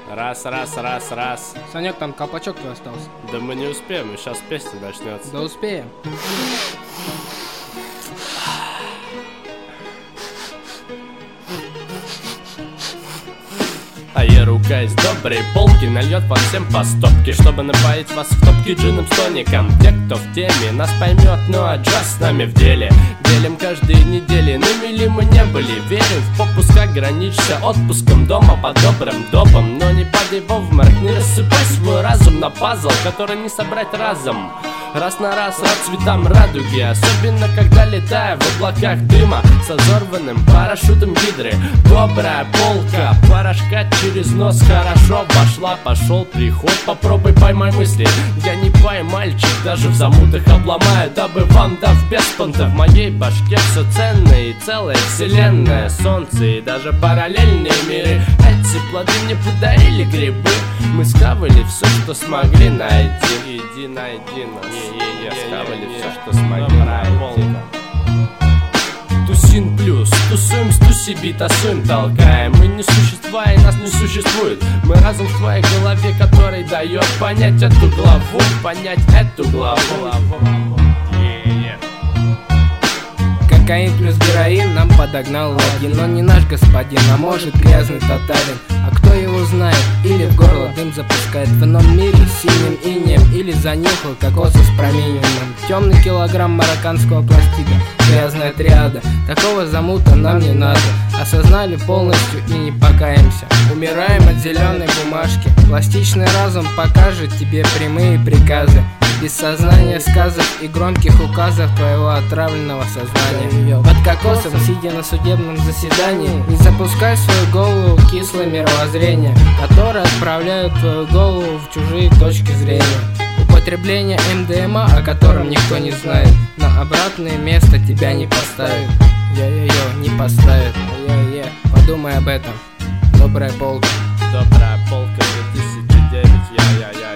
Раз. Санек, там колпачок твой остался. Да мы не успеем, и сейчас песня начнется. Да успеем. А я рука из доброй полки нальет вам всем по стопке, чтобы напоить вас в топке джином с тоником. Те, кто в теме, нас поймет, ну а джаз с нами в деле. Делим каждые недели, на мили мы не были. Верим в попуск, ограничься отпуском дома по добрым добам. Но не падай в обморок, не рассыпай свой разум на пазл, который не собрать разом. Раз на раз рад цветам радуги, особенно когда летая в облаках дыма с разорванным парашютом гидры. Добрая полка, порошка через нос хорошо вошла. Пошел приход, попробуй поймай мысли. Я не поймальчик, даже в замутах обломаю, дабы вам дав без понта. В моей башке все ценное и целая вселенная, солнце и даже параллельные миры. Эти плоды мне подарили грибы. Мы схавали все, что смогли найти. Иди найди нас. Схавали все, что смогли найти. Тусин плюс, тусуем с тусиби, тасуем, толкаем. Мы не существа и нас не существует. Мы разум в твоей голове, который дает понять эту главу. Понять эту главу. Кокаин плюс героин нам подогнал логин. Но не наш господин, а может грязный татарин. А кто его знает? Или в горло дым запускает в ином мире синим инеем. Или занюхал кокоса с промененным. Темный килограмм марокканского пластика, грязная триада. Такого замута нам не надо. Осознали полностью и не покаемся. Умираем от зеленой бумажки. Пластичный разум покажет тебе прямые приказы. Без сознания сказов и громких указов твоего отравленного сознания. Под кокосом, сидя на судебном заседании, не запускай свою голову в кислое мировоззрение, которое отправляют твою голову в чужие точки зрения. Употребление МДМА, о котором никто не знает, на обратное место тебя не поставит. Не поставит. Подумай об этом. Добрая полка. Добрая полка 2009.